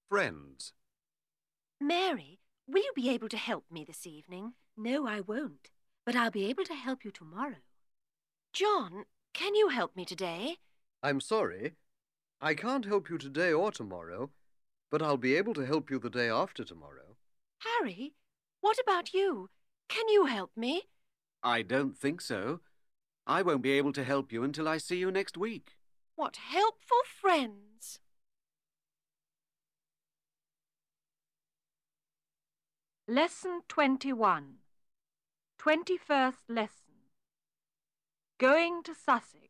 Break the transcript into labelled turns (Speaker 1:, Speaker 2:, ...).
Speaker 1: Friends.
Speaker 2: Mary, will you be able to help me this evening?
Speaker 3: No, I won't, but I'll be able to help you tomorrow.
Speaker 2: John, can you help me today?
Speaker 1: I'm sorry. I can't help you today or tomorrow, but I'll be able to help you the day after tomorrow.
Speaker 2: Harry, what about you? Can you help me?
Speaker 4: I don't think so. I won't be able to help you until I see you next week.
Speaker 2: What helpful friends!
Speaker 5: Lesson 21. 21st lesson. Going to Sussex.